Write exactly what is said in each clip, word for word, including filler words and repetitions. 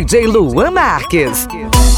J Luan Marques.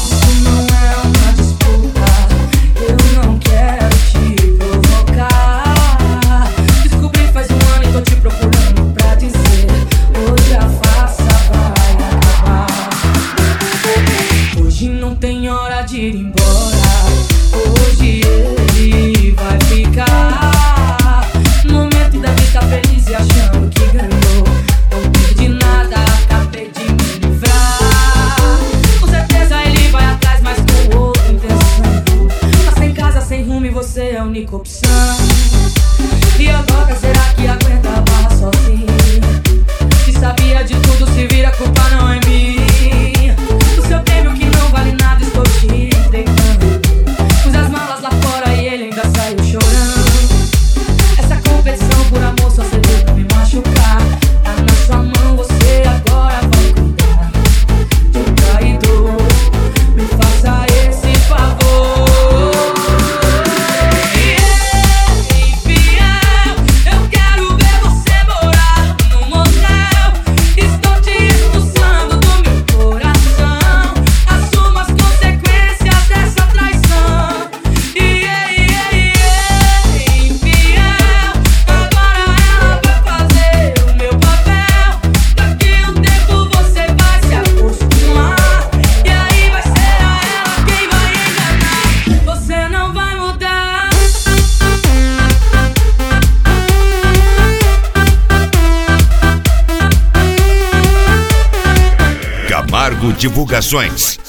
De ir embora, hoje ele vai ficar. No momento da vida feliz e achando que ganhou, não perdi nada, acabei de me livrar. Com certeza ele vai atrás, mas com outra intenção. Tá sem casa, sem rumo e você é a única opção. E agora será que aguenta a barra sozinho? Se sabia de tudo, se vira, a culpa não é minha. Do seu prêmio que não vale nada, estou te entregando. Pus as malas lá fora e ele ainda saiu chorando. Essa competição por amor só serviu pra me machucar. Tá na sua mão, você agora vai cuidar de um traidor. Me faça esse favor. E é infiel, eu quero ver você morar num motel. Estou te expulsando do meu coração. Assuma as consequências dessa traição. E é, e é, e é infiel. Agora ela vai fazer o meu papel. Daqui a um tempo você vai se acostumar. E aí vai ser a ela quem vai enganar. Você não vai mudar. Camargo Divulgações.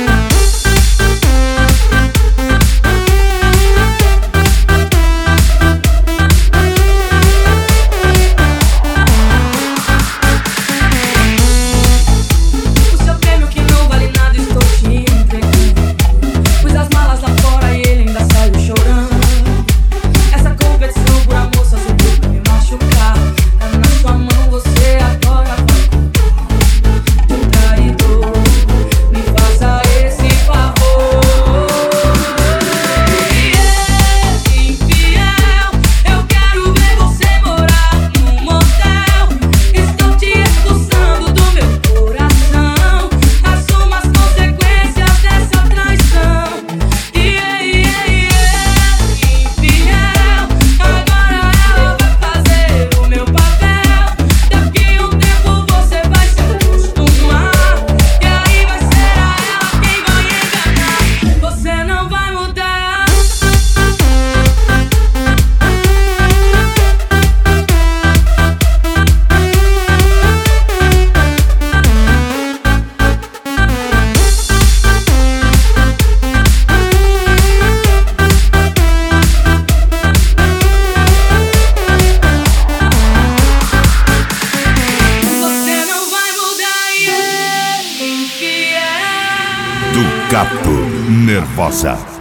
O seu prêmio que não vale nada, estou te entregando. Pus as malas lá fora e ele ainda saiu chorando. Essa competição por amor só serviu pra me machucar. Tá na sua mão, você agora vai cuidar de um traidor. Me faça esse favor. E é infiel, eu quero ver você morar num motel. Estou te expulsando do meu coração. Assuma as consequências dessa traição. E é, e é, e é infiel. Agora ela vai fazer o meu papel. Daqui a um tempo você vai se acostumar. E aí vai ser a ela quem vai enganar. Você não vai mudar. Você não vai mudar. E é infiel. Do Capo Nervosa.